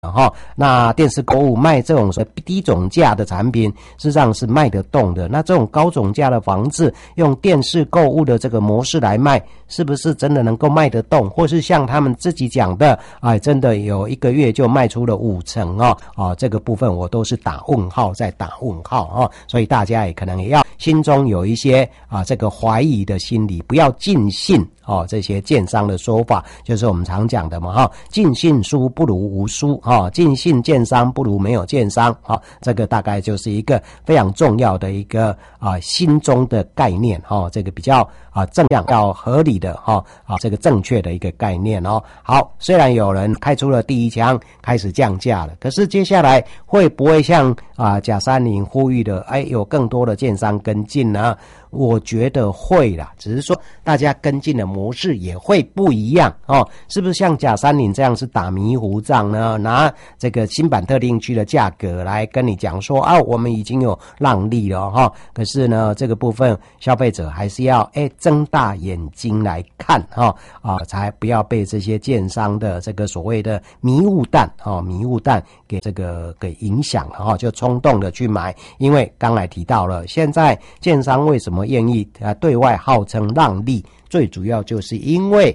那电视购物卖这种低总价的产品，事实上是卖得动的。那这种高总价的房子，用电视购物的这个模式来卖，是不是真的能够卖得动？或是像他们自己讲的，真的有1个月就卖出了5成这个部分我都是打问号再打问号所以大家也可能也要心中有一些这个怀疑的心理，不要尽信这些建商的说法，就是我们常讲的嘛尽信书不如无书尽信建商不如没有建商这个大概就是一个非常重要的一个心中的概念这个比较正向要合理的这个正确的一个概念好，虽然有人开出了第一枪开始降价了，可是接下来会不会像甲山林呼吁的有更多的建商跟进呢？我觉得会啦，只是说大家跟进的模式也会不一样是不是像甲山林这样是打迷糊仗呢？拿这个新版特定区的价格来跟你讲说我们已经有让利了可是呢这个部分消费者还是要睁大眼睛来看才不要被这些建商的这个所谓的迷雾弹给影响了就冲动的去买。因为刚才提到了，现在建商为什么愿意对外号称让利，最主要就是因为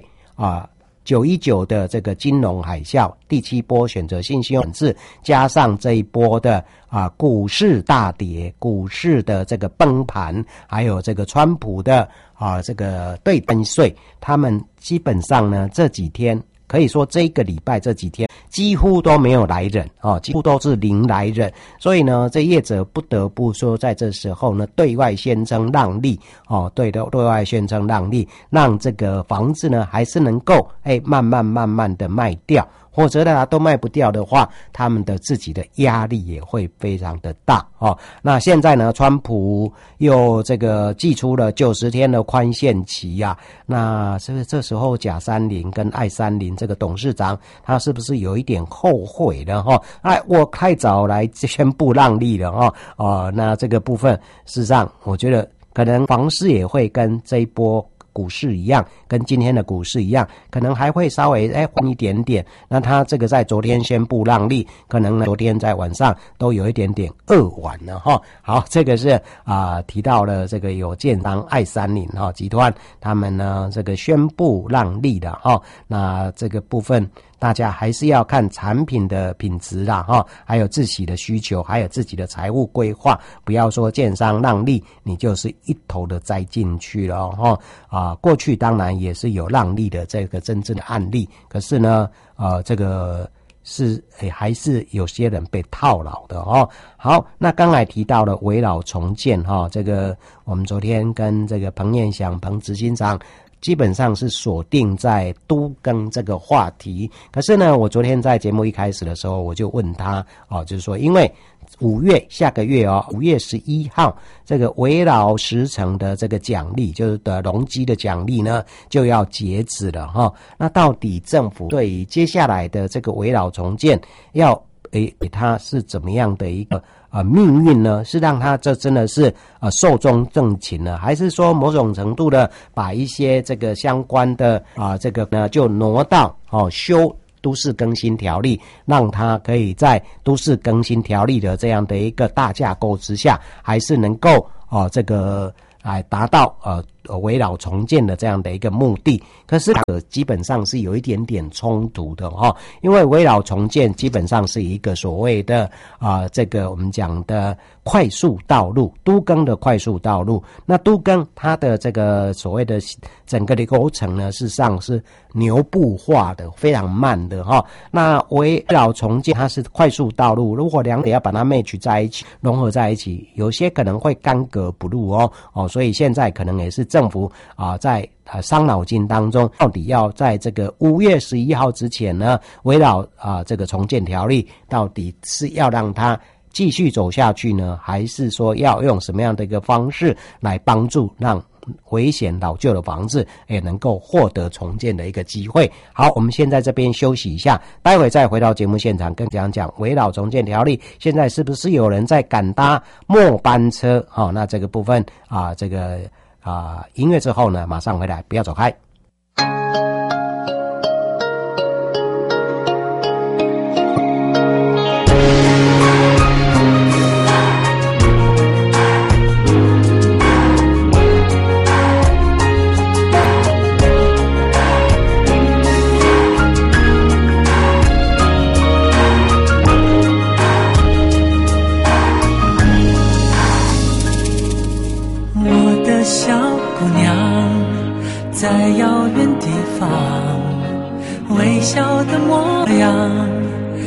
919的这个金融海啸，第7波选择性信用管制，加上这一波的股市大跌，股市的这个崩盘，还有这个川普的这个对登税，他们基本上呢这几天可以说这个礼拜这几天几乎都没有来人几乎都是零来人，所以呢这业者不得不说在这时候呢对外宣称让利对外宣称让利，让这个房子呢还是能够慢慢的卖掉，或者大家都卖不掉的话，他们的自己的压力也会非常的大那现在呢川普又这个祭出了90天的宽限期那是不是这时候甲山林跟爱山林这个董事长他是不是有一点后悔了我太早来宣布让利了那这个部分事实上我觉得可能房市也会跟这一波股市一样，跟今天的股市一样，可能还会稍微缓一点点。那他这个在昨天宣布让利，可能呢昨天在晚上都有一点点扼腕了好，这个是提到了这个有建商爱山林集团，他们呢这个宣布让利的那这个部分大家还是要看产品的品质啦还有自己的需求，还有自己的财务规划，不要说建商让利你就是一头的栽进去了过去当然也是有让利的这个真正的案例，可是呢这个是还是有些人被套牢的好，那刚才提到了危老重建这个我们昨天跟这个彭彦祥彭执行长基本上是锁定在都更这个话题，可是呢我昨天在节目一开始的时候我就问他就是说因为5月下个月5月11号这个危老10成的这个奖励，就是的容积的奖励呢就要截止了那到底政府对于接下来的这个危老重建要给他是怎么样的一个命运呢？是让他这真的是寿终正寝呢，还是说某种程度的把一些这个相关的这个呢就挪到修都市更新条例，让它可以在都市更新条例的这样的一个大架构之下，还是能够这个来达到危老重建的这样的一个目的。可是基本上是有一点点冲突的因为危老重建基本上是一个所谓的这个我们讲的快速道路，都更的快速道路。那都更它的这个所谓的整个的过程呢，事实上是牛步化的，非常慢的那危老重建它是快速道路，如果两者要把它 match 在一起，融合在一起，有些可能会干戈不入所以现在可能也是政府在伤脑筋当中，到底要在这个5月11号之前呢，围绕这个重建条例到底是要让它继续走下去呢，还是说要用什么样的一个方式来帮助让危险老旧的房子也能够获得重建的一个机会。好，我们先在这边休息一下，待会再回到节目现场跟讲危老重建条例现在是不是有人在赶搭末班车那这个部分这个音乐之后呢马上回来，不要走开。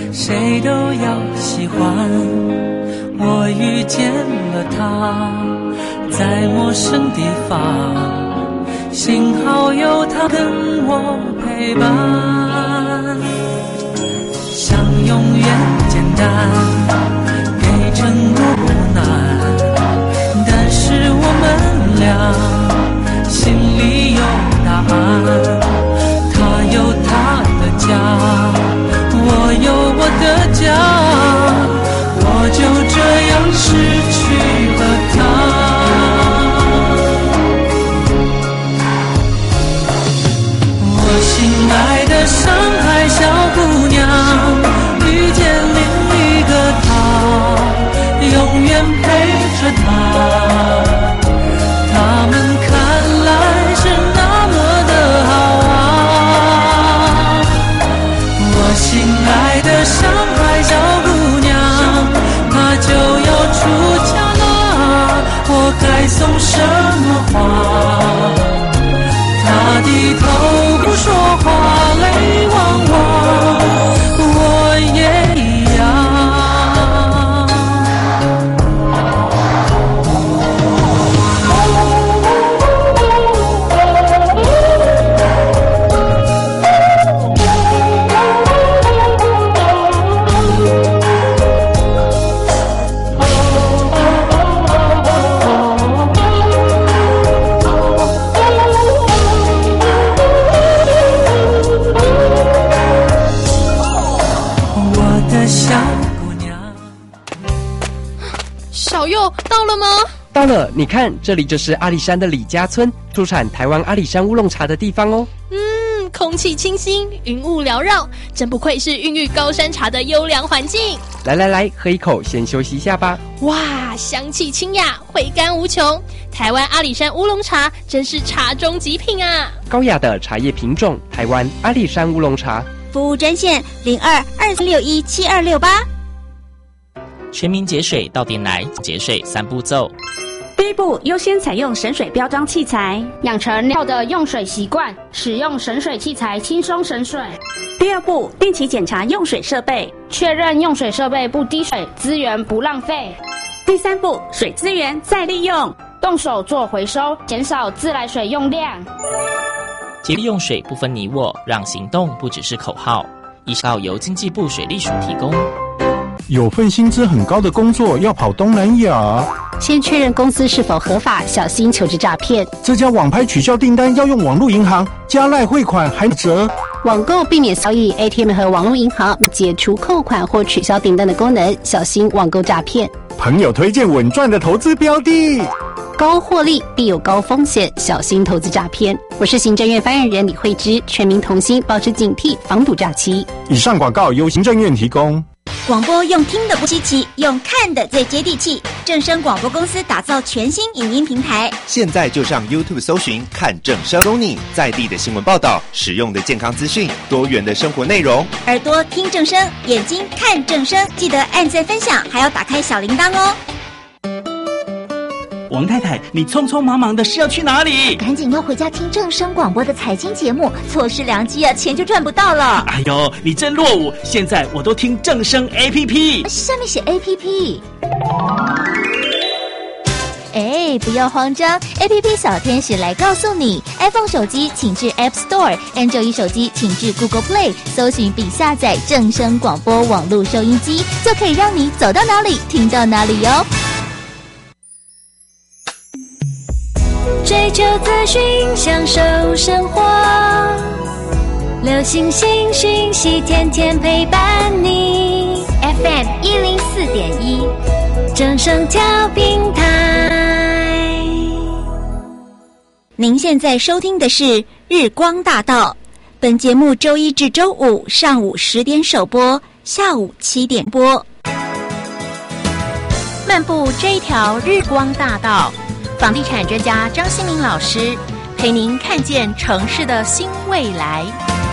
谁都要喜欢。我遇见了他，在陌生地方，幸好有他跟我陪伴。想永远简单，给承诺不难，但是我们俩心里有答案。他有他的家，我有我的家，我就这样失去了他。我心爱的上海小姑娘，遇见另一个他，永远陪着他。他们看来是那么的好啊。我心爱的上海小姑娘，她就要出嫁了，我该送什么花？她低头不说话，泪汪汪，我也一样。 小佑到了吗？ 到了，你看，这里就是阿里山的李家村，出产台湾阿里山乌龙茶的地方哦。 空气清新，云雾缭绕，真不愧是孕育高山茶的优良环境。 来，喝一口，先休息一下吧。 哇，香气清雅，回甘无穷。台湾阿里山乌龙茶真是茶中极品啊！ 高雅的茶叶品种，台湾阿里山乌龙茶。 服务专线02-2361-7268。 全民节水到店来，节水3步骤。 第一步，优先采用省水标章器材， 养成良好的用水习惯，使用省水器材轻松省水。 第二步，定期检查用水设备， 确认用水设备不滴水，资源不浪费。 第三步，水资源再利用， 动手做回收，减少自来水用量。 节约用水不分你我，让行动不只是口号。以上由经济部水利署提供。 有份薪资很高的工作要跑东南亚， 先确认公司是否合法，小心求职诈骗。 这家网拍取消订单要用网络银行，加赖汇款还折。 网购避免交易 ATM 和网络银行解除扣款或取消订单的功能，小心网购诈骗。 朋友推荐稳赚的投资标的， 高获利必有高风险，小心投资诈骗。我是行政院发言人李慧芝，全民同心，保持警惕，防堵诈欺。 以上广告由行政院提供。 广播用听的不稀奇，用看的最接地气。正声广播公司打造全新影音平台， 现在就上 YouTube 搜寻看正声，搜你在地的新闻报道、实用的健康资讯、多元的生活内容。 耳朵听正声，眼睛看正声，记得按赞分享，还要打开小铃铛哦。 王太太，你匆匆忙忙的是要去哪里？ 赶紧要回家听正声广播的财经节目，错失良机啊，钱就赚不到了。 哎呦，你真落伍！现在我都听正声 APP， 上面写 APP。哎，不要慌张 ，APP 小天使来告诉你 ，iPhone 手机请至 App Store，Android 手机请至 Google Play， 搜寻并下载正声广播网络收音机，就可以让你走到哪里听到哪里哟。 追求资讯，享受生活，流行新讯息，天天陪伴你。FM 104.1，正声调频台。 您现在收听的是日光大道，本节目周一至周五上午10点首播，下午7点播。 漫步这一条日光大道，房地产专家张新明老师陪您看见城市的新未来。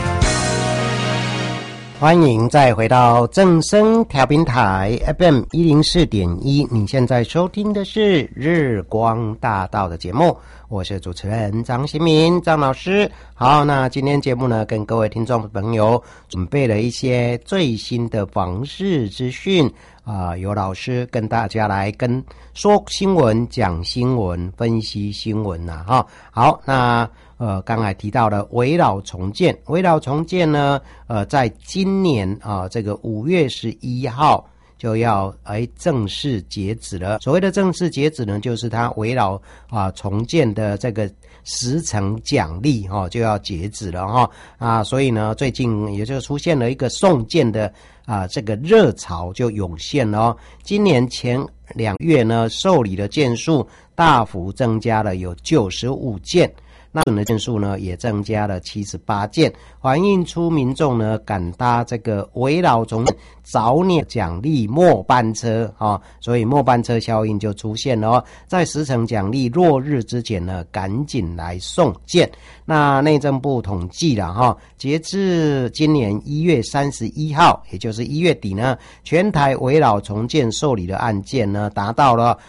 欢迎再回到正声调频台 FM 104.1，你现在收听的是日光大道的节目， 我是主持人张新民张老师。好，那今天节目呢，跟各位听众朋友准备了一些最新的房市资讯由老师跟大家来说新闻、讲新闻、分析新闻好，那刚才提到了危老重建呢，在今年这个5月11号就要正式截止了。所谓的正式截止呢，就是它危老重建的这个10成奖励就要截止了所以呢，最近也就出现了一个送件的这个热潮就涌现了今年前2月呢，受理的件数大幅增加了，有95件。那准的件数呢也增加了78件，反映出民众呢敢搭这个危老重建早鸟奖励末班车所以末班车效应就出现了在10成奖励落日之前呢，赶紧来送件。那内政部统计了截至今年1月31号，也就是1月底呢，全台危老重建受理的案件呢达到了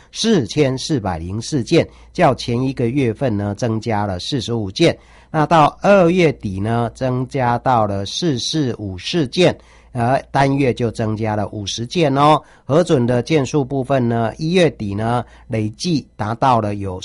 4404件，较前一个月份呢增加了45件。那到2月底呢，增加到了4454件，单月就增加了50件核准的件数部分呢，1月底呢累计达到了有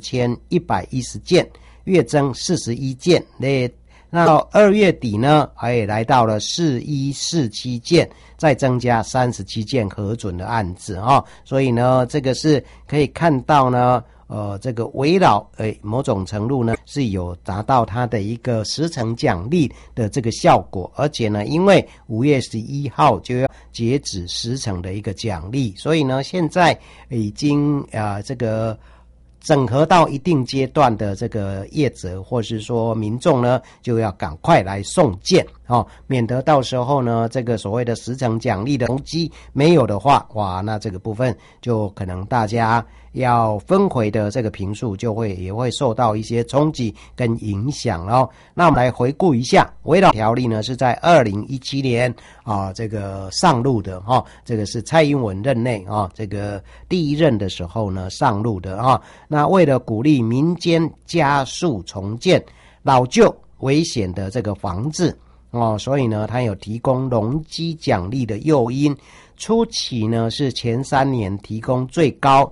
4110件，月增41件。那到2月底呢，来到了4147件，再增加37件核准的案子所以呢，这个是可以看到呢这个危老某种程度呢是有达到它的一个10成奖励的这个效果，而且呢，因为5月11号就要截止10成的一个奖励，所以呢，现在已经这个整合到一定阶段的这个业者或是说民众呢，就要赶快来送件免得到时候呢，这个所谓的10成奖励的容积没有的话，那这个部分就可能大家要分回的这个坪数也会受到一些冲击跟影响那我们来回顾一下，危老条例呢是在2017年这个上路的这个是蔡英文任内这个第1任的时候呢上路的那为了鼓励民间加速重建老旧危险的这个房子所以呢，它有提供容积奖励的诱因。初期呢是前3年提供最高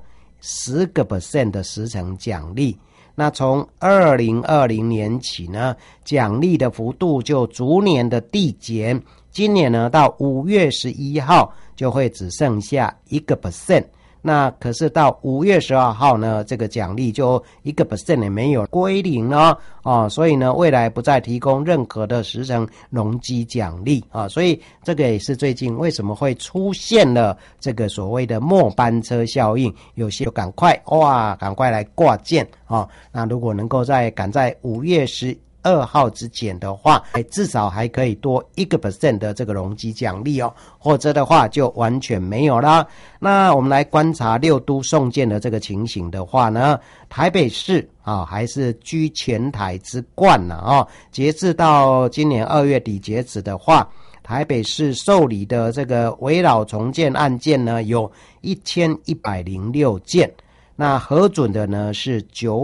10% 的10成奖励。那从2020年起呢，奖励的幅度就逐年的递减。今年呢，到5月11号就会只剩下1%。那可是到5月12号呢，这个奖励就1% 也没有归零所以呢，未来不再提供任何的10成容积奖励所以这个也是最近为什么会出现了这个所谓的末班车效应，有些就赶快来挂件那如果能够赶在5月12号之前的话，至少还可以多1% 的这个容积奖励或者的话就完全没有啦。那我们来观察6都送件的这个情形的话呢，台北市还是居全台之冠截至到今年2月底截止的话，台北市受理的这个危老重建案件呢有1106件，那核准的呢是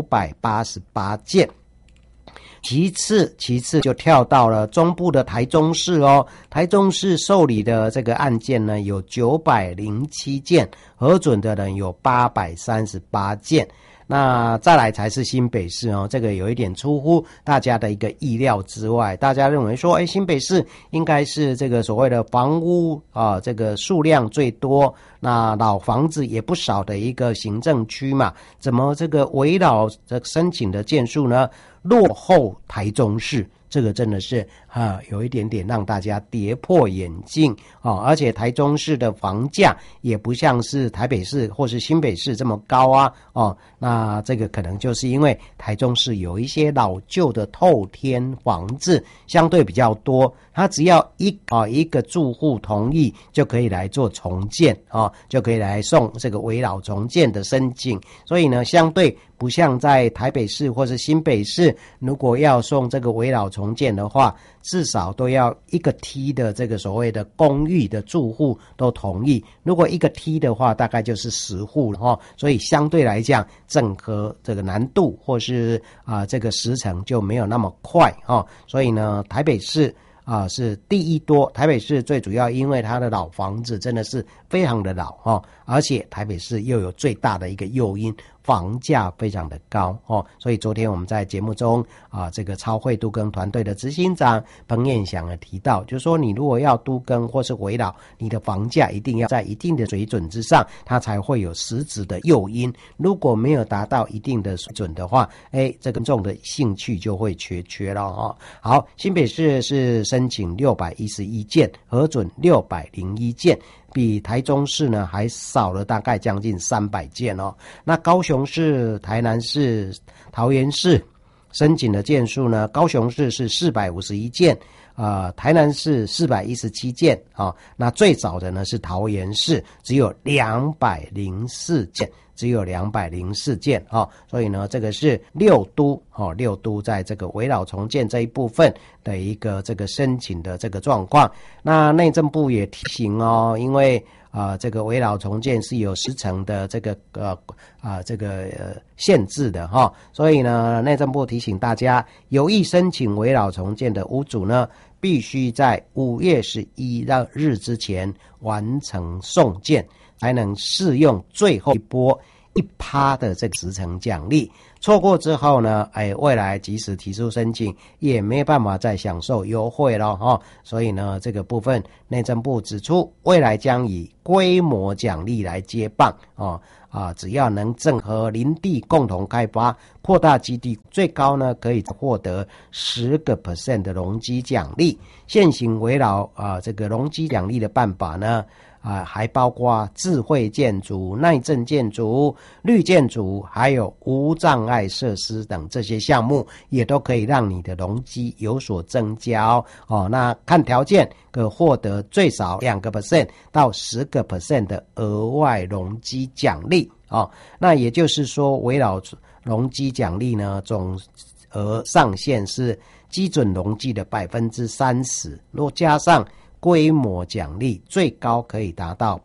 988件。其次就跳到了中部的台中市台中市受理的这个案件呢有907件，核准的人有838件。那再来才是新北市这个有一点出乎大家的一个意料之外。大家认为说新北市应该是这个所谓的房屋这个数量最多，那老房子也不少的一个行政区嘛，怎么这个危老的申请的件数呢落后台中市？这个真的是有一点点让大家跌破眼镜而且台中市的房价也不像是台北市或是新北市这么高那这个可能就是因为台中市有一些老旧的透天房子相对比较多，它只要一个住户同意就可以来做重建就可以来送这个危老重建的申请，所以呢相对不像在台北市或是新北市，如果要送这个危老重建的话， 至少都要1个梯的这个所谓的公寓的住户都同意。如果1个梯的话，大概就是10户了哈，所以相对来讲，整合这个难度或是这个时程就没有那么快哈。所以呢，台北市是第一多。台北市最主要因为它的老房子真的是非常的老哈，而且台北市又有最大的一个诱因，房价非常的高哦，所以昨天我们在节目中这个超会都更团队的执行长彭彦祥也提到，就是说你如果要都更或是围绕，你的房价一定要在一定的水准之上，它才会有实质的诱因。如果没有达到一定的水准的话，这个众的兴趣就会缺了哦。好，新北市是申请611件，核准601件。比台中市呢还少了大概将近300件哦。那高雄市、台南市、桃园市申请的件数呢，高雄市是451件，台南市417件啊。那最早的呢是桃园市，只有204件。只有204件所以呢，这个是六都在这个围绕重建这一部分的一个这个申请的这个状况。那内政部也提醒因为这个围绕重建是有时程的这个限制的所以呢，内政部提醒大家，有意申请围绕重建的屋主呢，必须在5月11日之前完成送件，才能适用最后一波1%的这个时程奖励。错过之后呢，未来即使提出申请，也没办法再享受优惠了所以呢，这个部分内政部指出，未来将以规模奖励来接棒只要能整合林地共同开发，扩大基地，最高呢可以获得10% 的容积奖励。现行围绕这个容积奖励的办法呢，还包括智慧建筑、耐震建筑、绿建筑，还有无障碍设施等这些项目，也都可以让你的容积有所增加那看条件可获得最少2% 到10% 的额外容积奖励那也就是说，围绕容积奖励呢，总额上限是基准容积的 30%， 若加上规模奖励，最高可以达到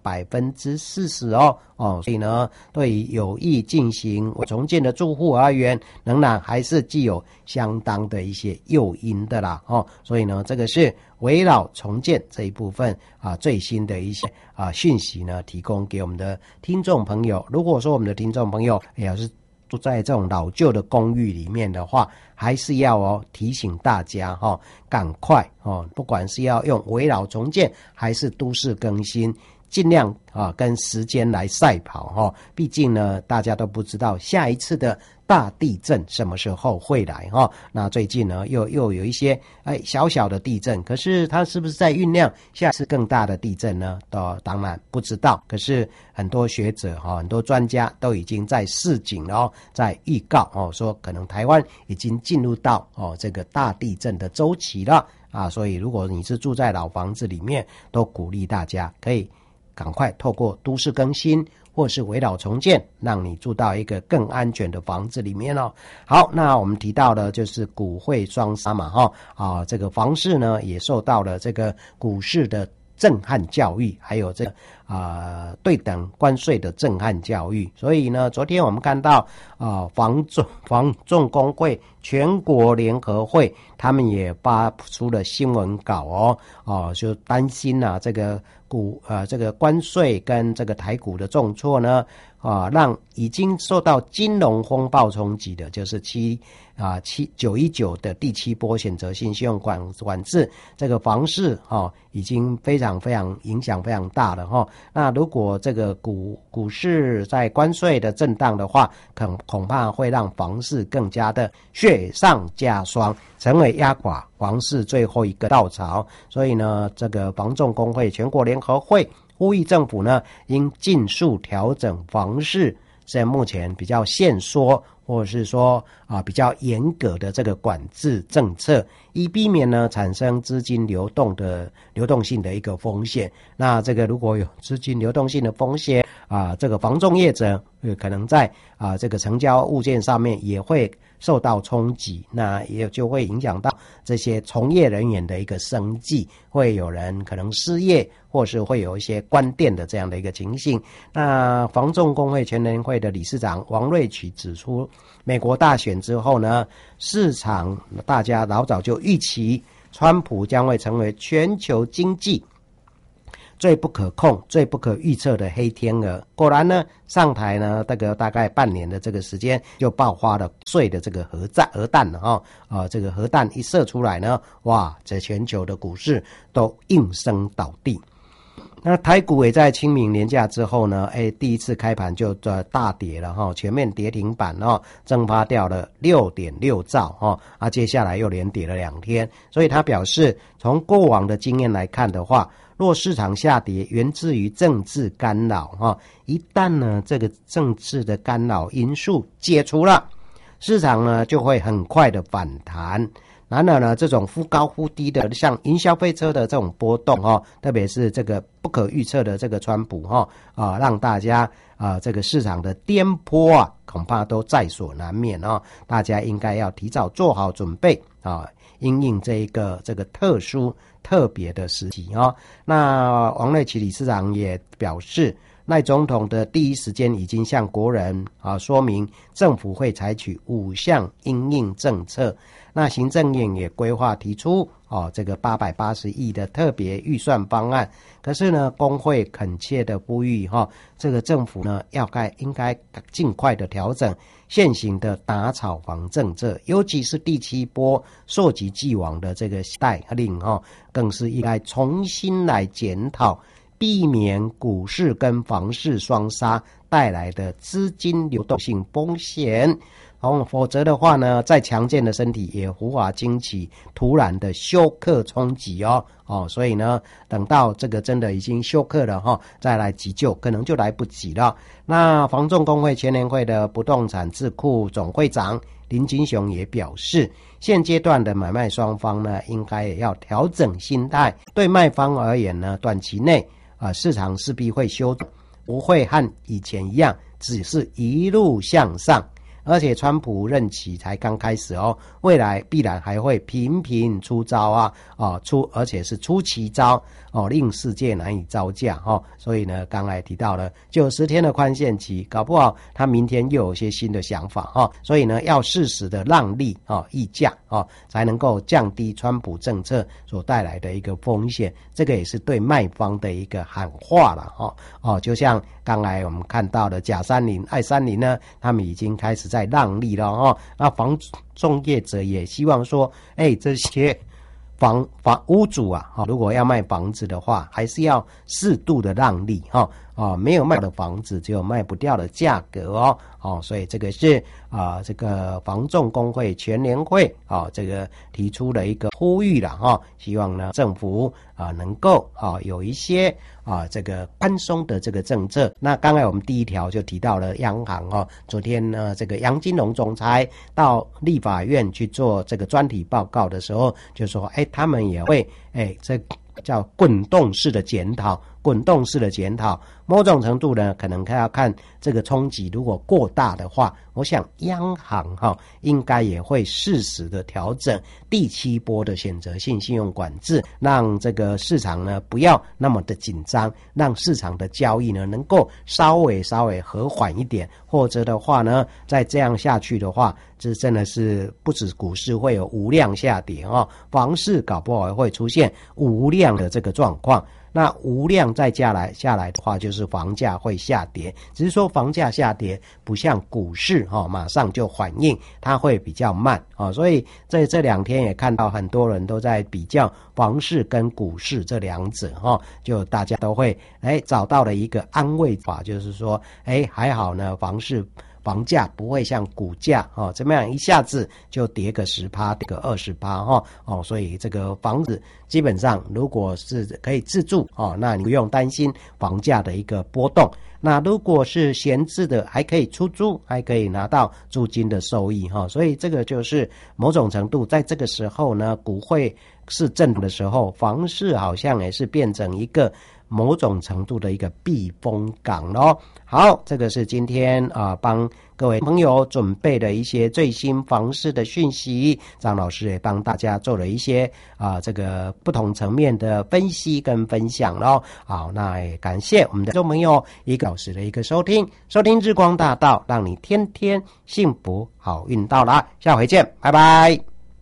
40% 所以呢，对于有意进行重建的住户而言，仍然还是具有相当的一些诱因的啦所以呢，这个是围绕重建这一部分最新的一些讯息呢，提供给我们的听众朋友。如果说我们的听众朋友也是住在这种老旧的公寓里面的话，还是要提醒大家赶快不管是要用围绕重建还是都市更新，尽量跟时间来赛跑毕竟呢，大家都不知道下一次的大地震什么时候会来那最近呢又有一些小小的地震，可是它是不是在酝酿下次更大的地震呢？当然不知道。可是很多学者很多专家都已经在示警了在预告说可能台湾已经进入到这个大地震的周期了所以如果你是住在老房子里面，都鼓励大家可以赶快透过都市更新或是围绕重建，让你住到一个更安全的房子里面好，那我们提到的就是股汇双杀嘛这个房市呢也受到了这个股市的震撼教育，还有这个对等关税的震撼教育。所以呢，昨天我们看到房仲工会全国联合会他们也发出了新闻稿就担心这个这个关税跟这个台股的重挫呢让已经受到金融风暴冲击的，就是919的第7波选择性信用管制，这个房市已经非常影响非常大了那如果这个股市在关税的震荡的话，恐怕会让房市更加的雪上加霜，成为压垮房市最后一个稻草。所以呢，这个房仲工会全国联合会呼吁政府呢，应尽速调整房市在目前比较限缩或者是说比较严格的这个管制政策，以避免呢产生资金流动性的一个风险。那这个如果有资金流动性的风险这个房仲业者可能在这个成交物件上面也会受到冲击，那也就会影响到这些从业人员的一个生计，会有人可能失业，或是会有一些关店的这样的一个情形。那房仲工会全联会的理事长王瑞奇指出，美国大选之后呢，市场大家老早就预期川普将会成为全球经济最不可控、最不可预测的黑天鹅。果然呢，上台呢，这个大概半年的这个时间，就爆发了碎的这个核弹了这个核弹一射出来呢，哇，这全球的股市都应声倒地。那台股也在清明连假之后呢，第一次开盘就大跌了全面跌停板蒸发掉了 6.6 兆接下来又连跌了2天。所以他表示，从过往的经验来看的话，若市场下跌源自于政治干扰一旦呢这个政治的干扰因素解除了，市场呢就会很快的反弹。然而呢，这种忽高忽低的，像营消费车的这种波动特别是这个不可预测的这个川普让大家这个市场的颠簸恐怕都在所难免大家应该要提早做好准备因应这个特殊特别的时期那王瑞奇理事长也表示，赖总统的第一时间已经向国人说明政府会采取5项因应政策。那行政院也规划提出这个880亿的特别预算方案。可是呢，工会恳切的呼吁这个政府呢应该尽快的调整现行的打炒房政策，尤其是第7波溯及既往的这个带令更是应该重新来检讨，避免股市跟房市双杀带来的资金流动性风险。否则的话呢，再强健的身体也无法经起突然的休克冲击所以呢，等到这个真的已经休克了再来急救可能就来不及了。那房仲工会全联会的不动产智库总会长林金雄也表示，现阶段的买卖双方呢，应该也要调整心态。对卖方而言呢，短期内市场势必会修正，不会和以前一样只是一路向上。而且川普任期才刚开始未来必然还会频频出招而且是出奇招令世界难以招架所以呢，刚才提到了90天的宽限期，搞不好他明天又有些新的想法所以呢，要适时的让利议价才能够降低川普政策所带来的一个风险。这个也是对卖方的一个喊话了就像刚才我们看到的甲30、爱30呢，他们已经开始在让利了那房仲业者也希望说这些房屋主如果要卖房子的话，还是要适度的让利没有卖的房子只有卖不掉的价格所以这个是这个房仲工会全联会这个提出了一个呼吁了希望呢政府能够有一些这个宽松的这个政策。那刚才我们第一条就提到了央行昨天呢这个杨金龙总裁到立法院去做这个专题报告的时候，就说他们也会这叫滚动式的检讨，某种程度呢，可能要看这个冲击如果过大的话，我想央行应该也会适时的调整第7波的选择性信用管制，让这个市场呢不要那么的紧张，让市场的交易呢能够稍微和缓一点，或者的话呢，再这样下去的话，这真的是不止股市会有无量下跌房市搞不好会出现无量的这个状况。那无量再下来的话，就是房价会下跌，只是说房价下跌不像股市马上就反应，它会比较慢所以在这2天也看到很多人都在比较房市跟股市这两者就大家都会找到了一个安慰法，就是说还好呢，房价不会像股价怎么样一下子就跌个10%跌个20%所以这个房子基本上如果是可以自住那你不用担心房价的一个波动。那如果是闲置的，还可以出租，还可以拿到租金的收益所以这个就是某种程度在这个时候呢，股汇是正的时候，房市好像也是变成一个某种程度的一个避风港咯。好，这个是今天帮各位朋友准备的一些最新房市的讯息，张老师也帮大家做了一些这个不同层面的分析跟分享咯。好，那也感谢我们的听众朋友1个小时的一个收听日光大道，让你天天幸福好运到了，下回见，拜拜。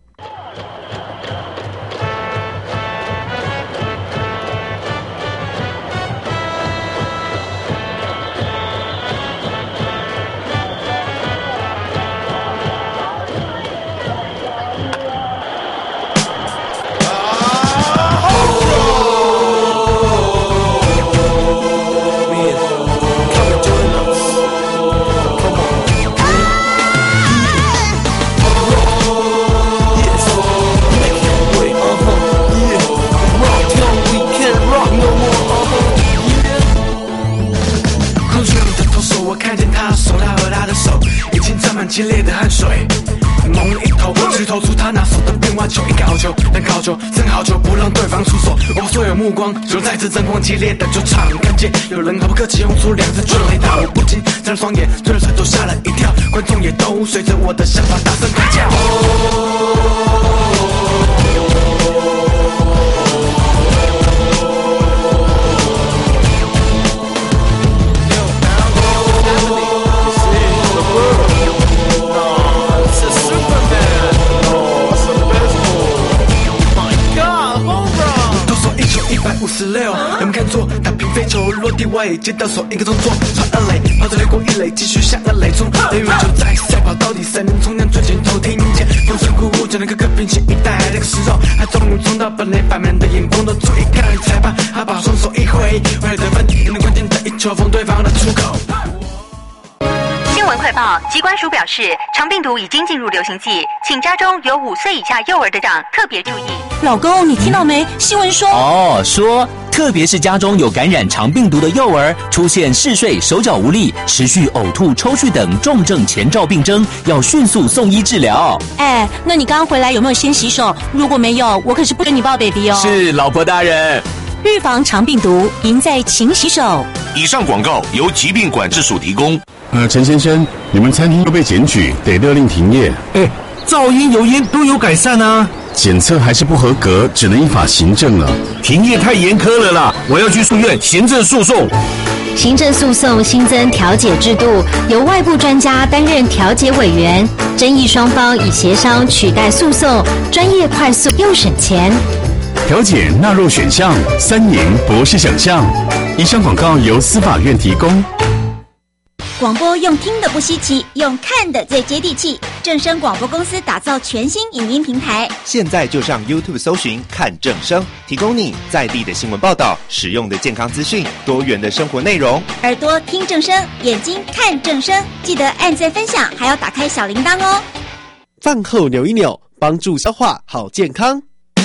激烈的汗水，猛一头去投出他拿手的变化球，一个好球，两个好球，三个好球，不让对方出手。我把所有目光就在这争光激烈的球场，看见有人毫不客气轰出2支全垒打，我不禁睁着双眼，对着船都吓了一跳，观众也都随着我的想法大声大叫。156，有没有看错？打平飞球落地外，接到手一个动作，传2垒，跑着掠过1垒，继续向2垒冲。雷雨就在赛跑到底，谁能冲向最前头？听见风声呼呼，就能个个并且一带那个时候，他终于冲到本垒，把门的眼光都注意看裁判，他把双手一挥，为了得分，能关键的一球封对方的出口。 新闻快报，疾管署表示，肠病毒已经进入流行季，请家中有5岁以下幼儿的长特别注意。 老公，你听到没？新闻说特别是家中有感染肠病毒的幼儿，出现嗜睡、手脚无力、持续呕吐、抽搐等重症前兆病征，要迅速送医治疗。 那你刚回来有没有先洗手？如果没有，我可是不跟你抱 baby 哦。 是，老婆大人。 预防肠病毒，赢在勤洗手。 以上广告由疾病管制署提供。 陈先生，你们餐厅又被检举，得勒令停业。 噪音、油烟都有改善啊。 检测还是不合格，只能依法行政了。 停业太严苛了啦，我要去诉愿行政诉讼。 行政诉讼新增调解制度，由外部专家担任调解委员，争议双方以协商取代诉讼，专业、快速又省钱。 调解纳入选项，3赢不是想象。以上广告由司法院提供。 广播用听的不稀奇，用看的最接地气。正声广播公司打造全新影音平台， 现在就上 YouTube 搜寻看正声，提供你在地的新闻报道、实用的健康资讯、多元的生活内容。 耳朵听正声，眼睛看正声，记得按赞分享，还要打开小铃铛哦。 饭后扭一扭，帮助消化好健康。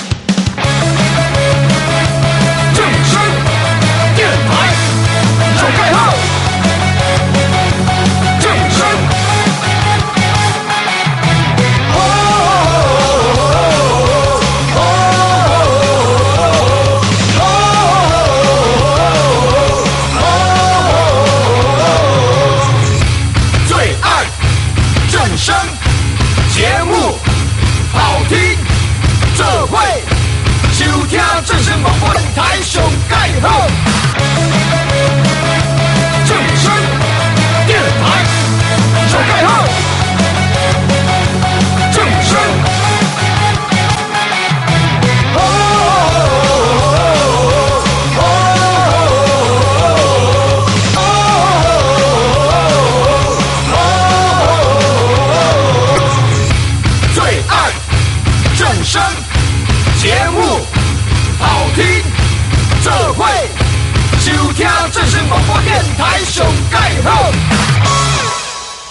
正声电台手盖号。节目好听，这会收听正声广播电台上盖好。正声电台上盖好。正声。声节目好听，这会收听正声广播电台上盖好。